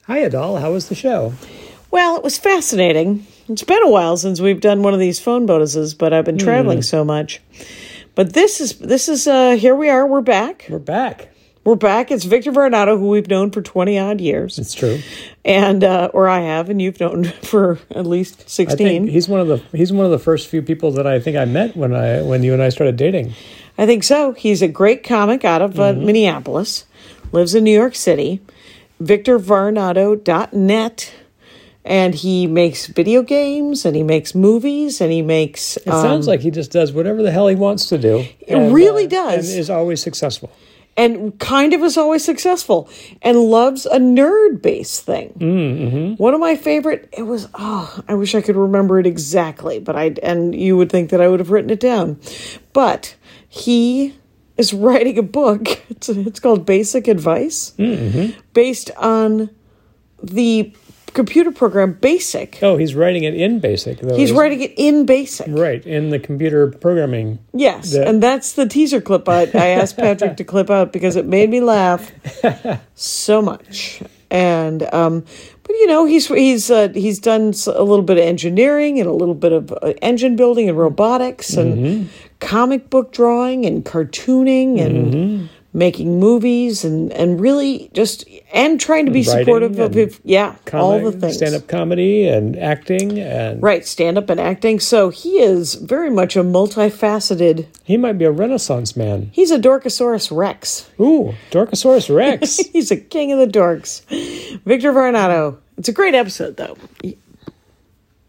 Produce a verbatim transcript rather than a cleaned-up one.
Hi, Adal. How was the show? Well, it was fascinating. It's been a while since we've done one of these phone bonuses, but I've been traveling mm. so much. But this is, this is uh, here we are. We're back. We're back. We're back. It's Victor Varnado, who we've known for twenty-odd years. It's true. And, uh, or I have, and you've known for at least sixteen. I think he's one of the, he's one of the first few people that I think I met when I, when you and I started dating. I think so. He's a great comic out of uh, mm-hmm. Minneapolis, lives in New York City, victor varnado dot net. And he makes video games, and he makes movies, and he makes... It um, sounds like he just does whatever the hell he wants to do. It and, really uh, does. And is always successful. And kind of is always successful. And loves a nerd-based thing. Mm-hmm. One of my favorite... It was... Oh, I wish I could remember it exactly. But I And you would think that I would have written it down. But he is writing a book. It's, it's called Basic Advice. Mm-hmm. Based on the... computer program BASIC. Oh, he's writing it in BASIC, though. He's writing it in BASIC. Right, in the computer programming. Yes, that... and that's the teaser clip I, I asked Patrick to clip out because it made me laugh so much. And, um, but you know, he's he's uh, he's done a little bit of engineering and a little bit of uh, engine building and robotics and mm-hmm. comic book drawing and cartooning and... Mm-hmm. making movies and, and really just and trying to be Writing supportive of it. Yeah, comic, all the things. Stand-up comedy and acting. and Right, stand-up and acting. So he is very much a multifaceted... He might be a Renaissance man. He's a Dorkosaurus Rex. Ooh, Dorkosaurus Rex. He's a king of the dorks. Victor Varnado. It's a great episode, though.